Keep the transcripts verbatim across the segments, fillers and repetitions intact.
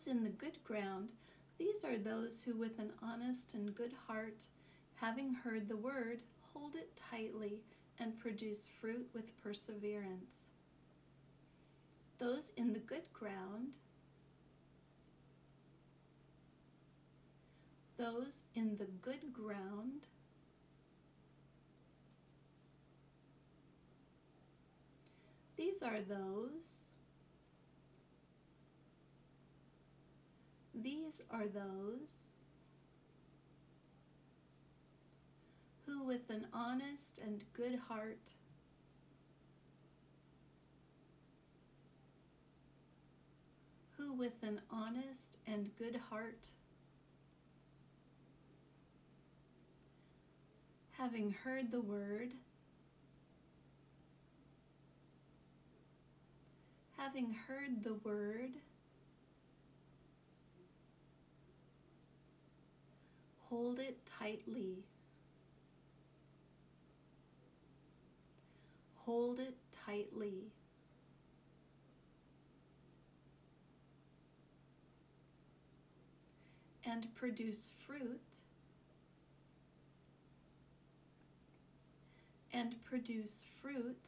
Those in the good ground, these are those who with an honest and good heart, having heard the word, hold it tightly and produce fruit with perseverance. Those in the good ground, those in the good ground, these are those, these are those who with an honest and good heart who with an honest and good heart, having heard the word, having heard the word, hold it tightly, hold it tightly, and produce fruit, and produce fruit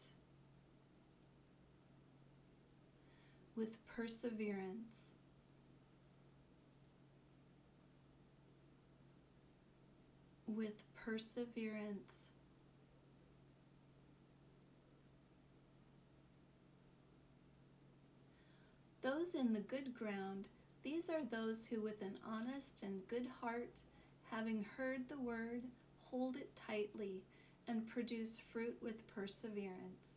with perseverance. With perseverance. Those in the good ground, these are those who with an honest and good heart, having heard the word, hold it tightly and produce fruit with perseverance.